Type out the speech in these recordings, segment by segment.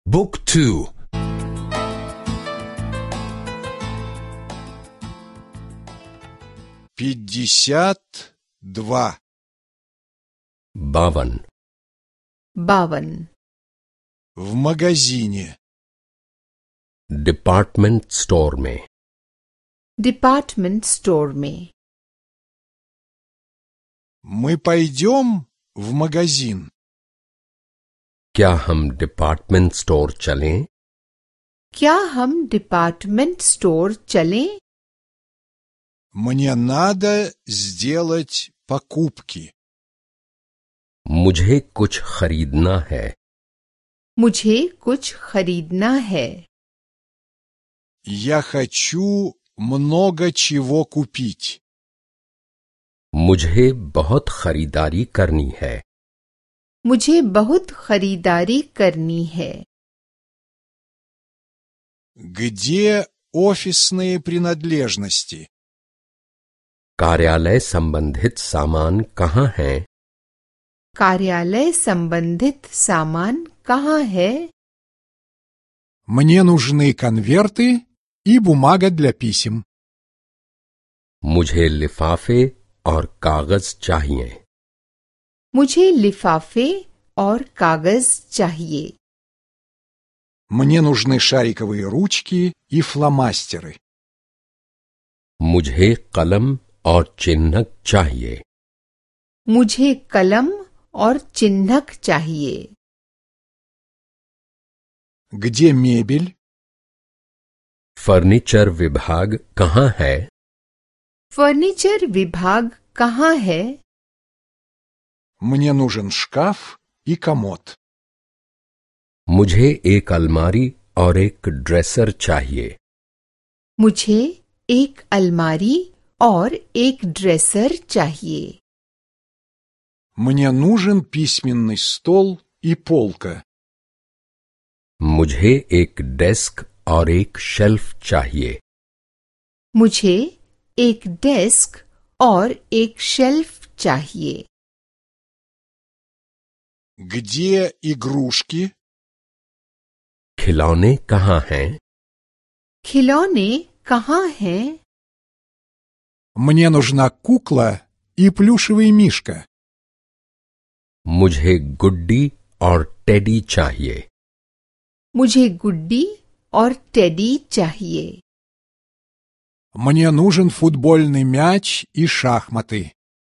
บุ๊กทู52 52 в магазине department store में department store में мы пойдем в магазин क्या हम डिपार्टमेंट स्टोर चलें? क्या हम डिपार्टमेंट स्टोर चलें? мне надо сделать покупки मुझे कुछ खरीदना है मुझे कुछ खरीदना है я хочу много чего купить मुझे बहुत खरीदारी करनी है मुझे बहुत खरीदारी करनी है где офисные принадлежности कार्यालय संबंधित सामान कहाँ हैं? कार्यालय संबंधित सामान कहाँ है? мне нужны конверты и бумага для писем मुझे लिफाफे और कागज चाहिए मुझे लिफाफे और कागज चाहिए мне нужны шариковые ручки и фломастеры मुझे कलम और चिन्हक चाहिए मुझे कलम और चिन्हक चाहिए где мебель फर्नीचर विभाग कहाँ है? फर्नीचर विभाग कहाँ है? мне нужен шкаф и комод मुझे एक अलमारी और एक ड्रेसर चाहिए मुझे एक अलमारी और एक ड्रेसर चाहिए мне нужен письменный стол и полка मुझे एक डेस्क और एक शेल्फ चाहिए मुझे एक डेस्क और एक शेल्फ चाहिए где игрушки खिलौने कहाँ हैं? खिलौने कहाँ हैं? мне нужна кукла и плюшевый мишка मुझे गुड्डी और टेडी चाहिए मुझे गुड्डी और टेडी चाहिए мне нужен футбольный мяч и шахматы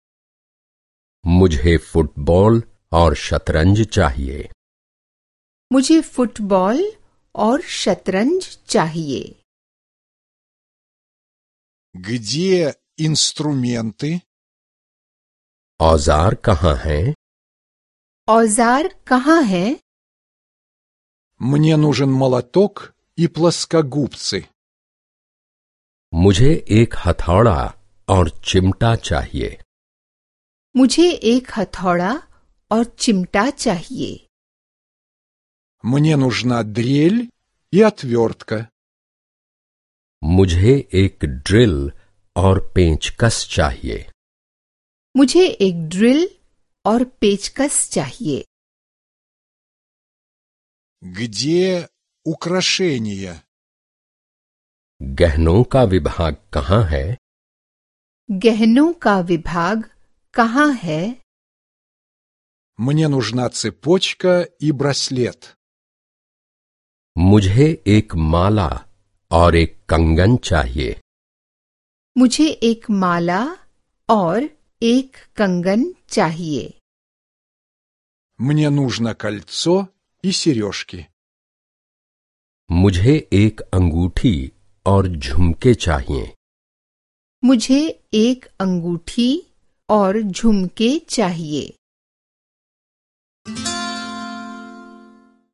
मुझे फुटबॉल और शतरंज चाहिए मुझे फुटबॉल और शतरंज चाहिए где инструменты औजार कहाँ हैं? औजार कहाँ हैं? мне нужен молоток и плоскогубцы मुझे एक हथौड़ा और चिमटा चाहिए मुझे एक हथौड़ा और चिमटा चाहिए мне нужна дрель и отвертка मुझे एक ड्रिल और पेंचकस चाहिए मुझे एक ड्रिल और पेचकस चाहिए где украшения गहनों का विभाग कहाँ है? गहनों का विभाग कहाँ है? мне нужна цепочка и браслет मुझे एक माला और एक कंगन चाहिए मुझे एक माला और एक कंगन चाहिए мне нужно кольцо и сережки मुझे एक अंगूठी और झुमके चाहिए मुझे एक अंगूठी और झुमके चाहिए